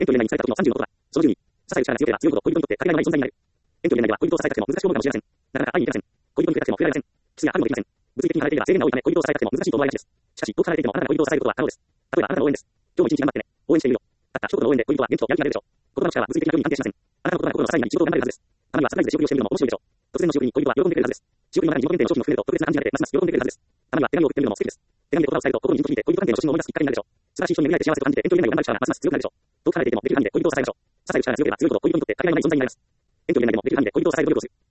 遠距離恋愛に疲れた時の30のことは、その10に、支える力が強ければ強いほど恋人にとってかけがえのない存在になる。遠距離恋愛では恋人を支えたくても難しいことかもしれません。なかなか会いに行けません。恋人に触れたくても触れられません。キスやハグもできません。物理的に離れていれば制限が多いため恋人を支えたくても難しいと思われがちです。しかし、遠く離れていてもあなたが恋人を支えることは可能です。例えばあなたの応援です。今日も一日頑張ってね。応援しているよ。たった一言の応援で恋人は元気とやる気が出るでしょう。言葉の力は物理的な距離に関係しません。あなたの言葉が心の支えになり仕事を頑張れるはずです。たまにはサプライズで仕送りをしてみるのも面白いでしょう。突然の仕送りに恋人は喜んでくれるはずです。仕送りの中に自己限定の商品を含めると特別な感じが出てますます喜んでくれるはずです。たまには手紙を送ってみるのも素敵です。手紙で言葉を伝えると心にじんと響いて恋人関係の初心を思い出すきっかけになるでしょう。素晴らしい人に巡り会えて幸せと感じて遠距離恋愛を頑張る力がますます強くなるでしょう。遠く離れていてもできる範囲で恋人を支えましょう。支える力が強ければ強いほど恋人にとってかけがえのない存在になります。遠距離恋愛でもできる範囲で恋人を支える努力をする。